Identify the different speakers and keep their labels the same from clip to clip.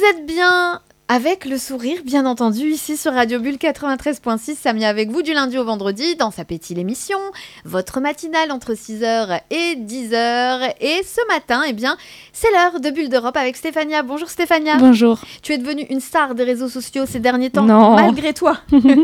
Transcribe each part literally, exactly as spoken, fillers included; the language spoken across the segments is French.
Speaker 1: êtes bien avec le sourire, bien entendu, ici sur Radio Bulle quatre-vingt-treize point six, Samia avec vous du lundi au vendredi dans Sa Pétille l'émission, votre matinale entre six heures et dix heures. Et ce matin, eh bien, c'est l'heure de Bulle d'Europe avec Stéphania. Bonjour Stéphania.
Speaker 2: Bonjour.
Speaker 1: Tu es devenue une star des réseaux sociaux ces derniers temps,
Speaker 2: non.
Speaker 1: malgré toi.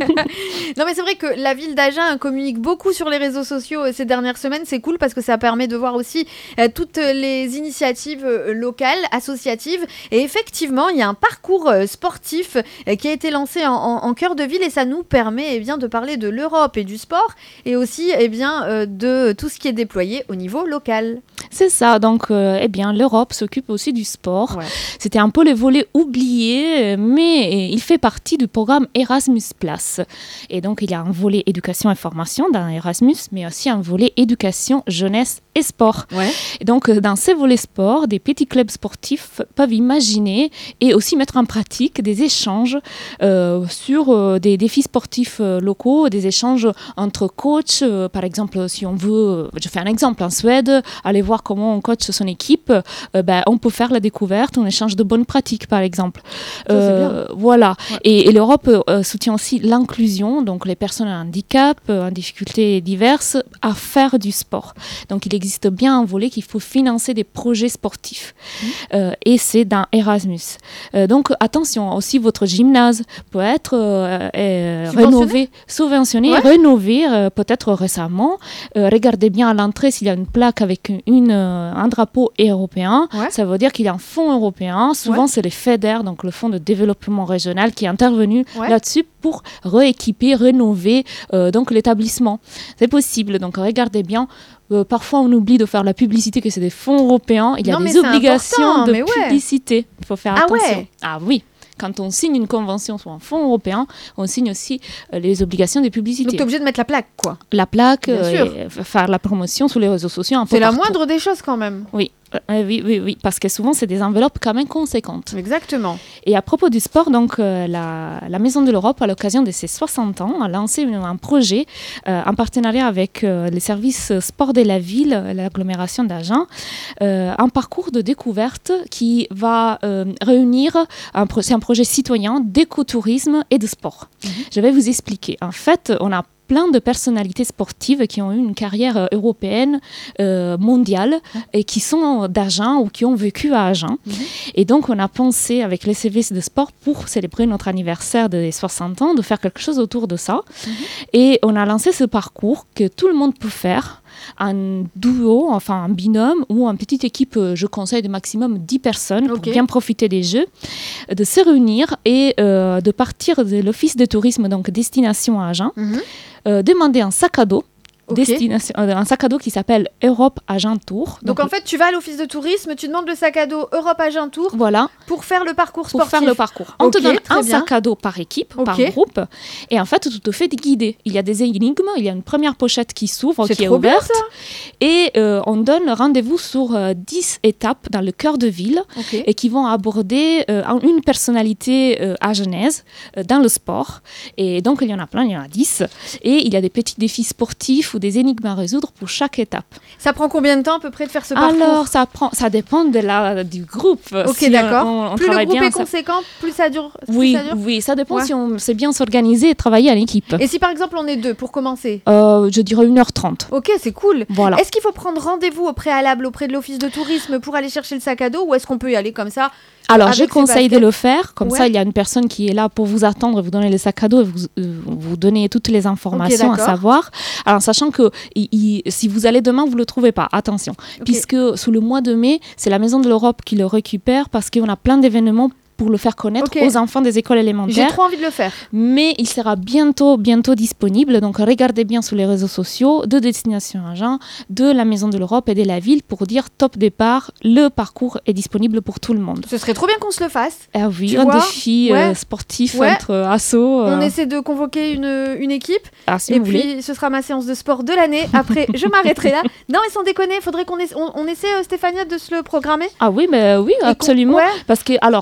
Speaker 1: Non mais c'est vrai que la ville d'Agen communique beaucoup sur les réseaux sociaux ces dernières semaines. C'est cool parce que ça permet de voir aussi euh, toutes les initiatives euh, locales, associatives. Et effectivement, il y a un parcours euh, sportif euh, qui a été lancé en, en, en cœur de ville et ça nous permet eh bien, de parler de l'Europe et du sport et aussi eh bien, euh, de tout ce qui est déployé au niveau local.
Speaker 2: C'est ça, donc euh, eh bien, l'Europe s'occupe aussi du sport. Ouais. C'était un peu le volet oublié, mais il fait partie du programme Erasmus plus. Et donc, il y a un volet éducation et formation dans Erasmus, mais aussi un volet éducation, jeunesse et sport.
Speaker 1: Ouais.
Speaker 2: Et donc, dans ces volets sport, des petits clubs sportifs peuvent imaginer et aussi mettre en pratique des échanges euh, sur euh, des défis sportifs euh, locaux, des échanges entre coachs. Euh, par exemple, si on veut, je fais un exemple, en Suède, aller voir comment on coach son équipe, euh, ben, on peut faire la découverte, on échange de bonnes pratiques, par exemple.
Speaker 1: Ça, euh, c'est bien.
Speaker 2: Voilà. Ouais. Et, et l'Europe euh, soutient aussi l'inclusion, donc les personnes à handicap, euh, en difficultés diverses, à faire du sport. Donc, il existe bien un volet qu'il faut financer des projets sportifs. Mmh. Euh, et c'est dans Erasmus. Euh, donc, attention, aussi votre gymnase peut être euh, euh, rénové, subventionné, ouais. rénové euh, peut-être récemment. Euh, regardez bien à l'entrée s'il y a une plaque avec une, euh, un drapeau européen. Ouais. Ça veut dire qu'il y a un fonds européen. Souvent, ouais. c'est les FEDER, donc le Fonds de développement régional, qui est intervenu ouais. là-dessus pour rééquiper, rénover euh, donc, l'établissement. C'est possible, donc regardez bien. Euh, parfois, on oublie de faire la publicité que c'est des fonds européens. Il y a
Speaker 1: non,
Speaker 2: des obligations de
Speaker 1: ouais.
Speaker 2: publicité. Il faut faire
Speaker 1: ah
Speaker 2: attention.
Speaker 1: Ouais.
Speaker 2: Ah oui. Quand on signe une convention sur un fonds européen, on signe aussi euh, les obligations de publicité.
Speaker 1: Donc, tu es obligé de mettre la plaque, quoi.
Speaker 2: La plaque, euh, et faire la promotion sur les réseaux sociaux. Un peu
Speaker 1: c'est la
Speaker 2: partout.
Speaker 1: moindre des choses, quand même.
Speaker 2: Oui. Euh, oui, oui, oui, parce que souvent, c'est des enveloppes quand même conséquentes.
Speaker 1: Exactement.
Speaker 2: Et à propos du sport, donc, euh, la, la Maison de l'Europe, à l'occasion de ses soixante ans, a lancé une, un projet euh, en partenariat avec euh, les services sport de la ville, l'agglomération d'Agen, euh, un parcours de découverte qui va euh, réunir, un pro- c'est un projet citoyen d'écotourisme et de sport. Mm-hmm. Je vais vous expliquer. En fait, on a plein de personnalités sportives qui ont eu une carrière européenne, euh, mondiale, et qui sont d'Agen ou qui ont vécu à Agen. Mm-hmm. Et donc, on a pensé, avec les services de sport, pour célébrer notre anniversaire des soixante ans, de faire quelque chose autour de ça. Mm-hmm. Et on a lancé ce parcours que tout le monde peut faire, un duo, enfin un binôme ou une petite équipe, je conseille de maximum dix personnes okay. pour bien profiter des jeux, de se réunir et euh, de partir de l'office de tourisme, donc destination à Agen, mm-hmm. euh, demander un sac à dos. Okay. Destination, euh, un sac à dos qui s'appelle Europe Agen Tour.
Speaker 1: Donc, donc en fait, tu vas à l'office de tourisme, tu demandes le sac à dos Europe Agen Tour
Speaker 2: voilà.
Speaker 1: pour faire le parcours sportif.
Speaker 2: Pour faire le parcours. On
Speaker 1: okay,
Speaker 2: te donne un
Speaker 1: bien.
Speaker 2: sac à dos par équipe,
Speaker 1: okay.
Speaker 2: par groupe. Et en fait, tu te fais guider. Il y a des énigmes, il y a une première pochette qui s'ouvre,
Speaker 1: c'est
Speaker 2: qui est
Speaker 1: bien,
Speaker 2: ouverte.
Speaker 1: ça.
Speaker 2: Et euh, on donne rendez-vous sur euh, dix étapes dans le cœur de ville okay. et qui vont aborder euh, une personnalité euh, agenaise euh, dans le sport. Et donc, il y en a plein, il y en a dix. Et il y a des petits défis sportifs ou des énigmes à résoudre pour chaque étape.
Speaker 1: Ça prend combien de temps à peu près de faire ce parcours ?
Speaker 2: Alors, ça, prend, ça dépend de la, du groupe.
Speaker 1: Ok,
Speaker 2: si
Speaker 1: d'accord.
Speaker 2: On, on
Speaker 1: plus le groupe
Speaker 2: bien,
Speaker 1: est
Speaker 2: ça...
Speaker 1: conséquent, plus ça dure
Speaker 2: Oui,
Speaker 1: plus ça dure
Speaker 2: oui, ça dépend
Speaker 1: ouais.
Speaker 2: si on sait bien s'organiser et travailler à l'équipe.
Speaker 1: Et si par exemple on est deux pour commencer ?
Speaker 2: euh, Je dirais une heure trente.
Speaker 1: Ok, c'est cool.
Speaker 2: Voilà.
Speaker 1: Est-ce qu'il faut prendre rendez-vous au préalable auprès de l'office de tourisme pour aller chercher le sac à dos ou est-ce qu'on peut y aller comme ça ?
Speaker 2: Alors, je conseille de le faire. Comme
Speaker 1: ouais.
Speaker 2: ça, il y a une personne qui est là pour vous attendre, vous donner le sac à dos et vous, euh, vous donner toutes les informations okay, à savoir. Alors, sachant que il, il, si vous allez demain, vous ne le trouvez pas. Attention. Okay. Puisque sous le mois de mai, c'est la Maison de l'Europe qui le récupère parce qu'on a plein d'événements pour le faire connaître okay. aux enfants des écoles élémentaires.
Speaker 1: J'ai trop envie de le faire.
Speaker 2: Mais il sera bientôt, bientôt disponible. Donc, regardez bien sur les réseaux sociaux de Destination Agen, de la Maison de l'Europe et de la ville pour dire top départ, le parcours est disponible pour tout le monde.
Speaker 1: Ce serait trop bien qu'on se le fasse.
Speaker 2: Ah oui,
Speaker 1: tu
Speaker 2: un
Speaker 1: vois
Speaker 2: défi
Speaker 1: ouais.
Speaker 2: euh, sportif
Speaker 1: ouais.
Speaker 2: entre euh, assos. Euh...
Speaker 1: On essaie de convoquer une, une équipe.
Speaker 2: Ah, si
Speaker 1: et
Speaker 2: vous
Speaker 1: puis,
Speaker 2: voulez.
Speaker 1: ce sera ma séance de sport de l'année. Après, je m'arrêterai là. Non, mais sans déconner, il faudrait qu'on essa- on, on essaie, euh, Stéphania, de se le programmer.
Speaker 2: Ah oui, mais oui, et absolument. Ouais. Parce que, alors, on l'a testé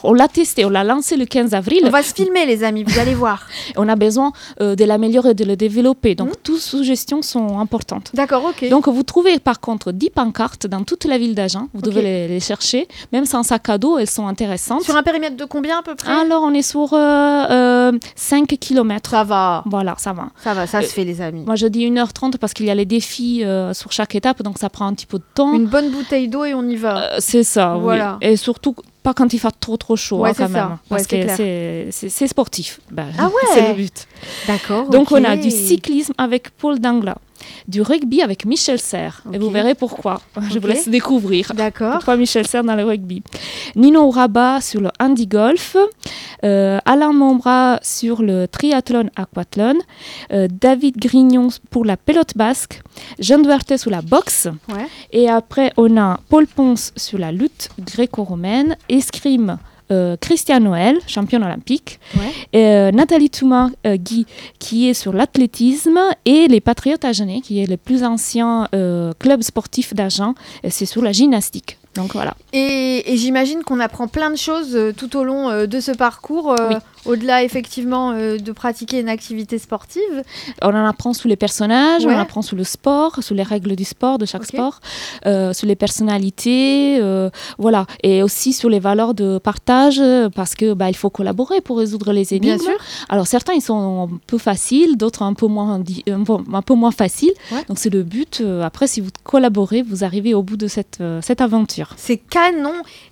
Speaker 2: testé, on l'a lancé le quinze avril.
Speaker 1: On va se filmer, les amis, vous allez voir.
Speaker 2: On a besoin euh, de l'améliorer, de le développer. Donc, mmh. toutes suggestions sont importantes.
Speaker 1: D'accord, ok.
Speaker 2: Donc, vous trouvez par contre dix pancartes dans toute la ville d'Agen. Vous okay. devez les, les chercher. Même sans sac à dos, elles sont intéressantes.
Speaker 1: Sur un périmètre de combien à peu près?
Speaker 2: Alors, on est sur euh, euh, cinq kilomètres.
Speaker 1: Ça va.
Speaker 2: Voilà, ça va.
Speaker 1: Ça va, ça euh, se fait, les amis.
Speaker 2: Moi, je dis une heure trente parce qu'il y a les défis euh, sur chaque étape. Donc, ça prend un petit peu de temps.
Speaker 1: Une bonne bouteille d'eau et on y va.
Speaker 2: Euh, c'est ça, voilà. Oui. Et surtout, pas quand il fait trop trop chaud,
Speaker 1: ouais,
Speaker 2: hein, quand
Speaker 1: c'est
Speaker 2: même.
Speaker 1: Ça.
Speaker 2: Parce
Speaker 1: ouais,
Speaker 2: que c'est, c'est, c'est sportif. Ben,
Speaker 1: ah ouais.
Speaker 2: C'est le but.
Speaker 1: D'accord.
Speaker 2: Donc,
Speaker 1: okay.
Speaker 2: on a du cyclisme avec Paul Dangla. Du rugby avec Michel Serres. Okay. Et vous verrez pourquoi. Okay. Je vous laisse découvrir.
Speaker 1: D'accord.
Speaker 2: Pourquoi Michel Serres dans le rugby. Nino Rabat sur le handi-golf. Euh, Alain Mombra sur le triathlon aquathlon. Euh, David Grignon pour la pelote basque. Jean Duarte sur la boxe.
Speaker 1: Ouais.
Speaker 2: Et après, on a Paul Ponce sur la lutte gréco-romaine. Escrime. Euh, Christian Noël, championne olympique,
Speaker 1: ouais.
Speaker 2: euh, Nathalie Thomas euh, Guy, qui est sur l'athlétisme, et les Patriotes Agenais, qui est le plus ancien euh, club sportif d'Agen, et c'est sur la gymnastique. Donc voilà.
Speaker 1: Et, et j'imagine qu'on apprend plein de choses euh, tout au long euh, de ce parcours, euh, oui. au-delà effectivement euh, de pratiquer une activité sportive.
Speaker 2: On en apprend sur les personnages,
Speaker 1: ouais.
Speaker 2: on en apprend sur le sport, sur les règles du sport, de chaque okay. sport, euh, sur les personnalités, euh, voilà, et aussi sur les valeurs de partage, parce que bah, il faut collaborer pour résoudre les énigmes.
Speaker 1: Bien sûr.
Speaker 2: Alors certains ils sont un peu faciles, d'autres un peu moins, un peu, un peu moins faciles. Ouais. Donc c'est le but. Euh, après, si vous collaborez, vous arrivez au bout de cette, euh, cette aventure.
Speaker 1: C'est canon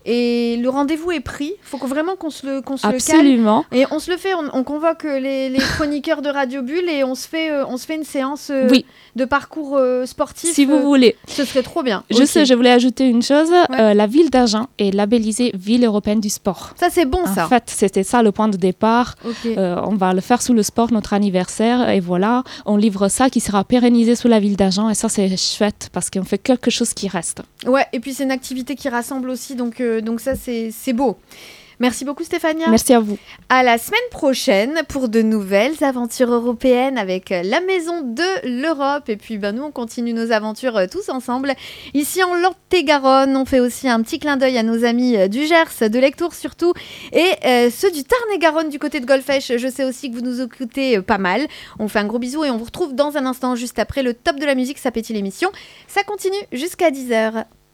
Speaker 1: et le rendez-vous est pris. Il faut vraiment qu'on se le, qu'on se
Speaker 2: Absolument.
Speaker 1: le cale. Et on se le fait, on, on convoque les, les chroniqueurs de Radio Bulle et on se fait, euh, on se fait une séance euh,
Speaker 2: oui.
Speaker 1: de parcours euh, sportif.
Speaker 2: Si vous
Speaker 1: euh,
Speaker 2: voulez.
Speaker 1: Ce serait trop bien.
Speaker 2: Je
Speaker 1: okay.
Speaker 2: sais, je voulais ajouter une chose.
Speaker 1: Ouais.
Speaker 2: Euh, la ville d'Agen est labellisée Ville européenne du sport.
Speaker 1: Ça, c'est bon, ça.
Speaker 2: En fait, c'était ça le point de départ.
Speaker 1: Okay.
Speaker 2: Euh, on va le faire sous le sport, notre anniversaire. Et voilà, on livre ça qui sera pérennisé sous la ville d'Agen. Et ça, c'est chouette parce qu'on fait quelque chose qui reste.
Speaker 1: Ouais, et puis c'est une activité qui rassemble aussi. Donc, euh, donc ça, c'est, c'est beau. Merci beaucoup Stéphania.
Speaker 2: Merci à vous.
Speaker 1: À la semaine prochaine pour de nouvelles aventures européennes avec la Maison de l'Europe. Et puis ben, nous, on continue nos aventures euh, tous ensemble. Ici en Lot-et-Garonne, on fait aussi un petit clin d'œil à nos amis euh, du Gers, de Lectoure surtout, et euh, ceux du Tarn-et-Garonne du côté de Golfech. Je sais aussi que vous nous écoutez euh, pas mal. On fait un gros bisou et on vous retrouve dans un instant juste après le top de la musique. Ça pétille l'émission. Ça continue jusqu'à dix heures.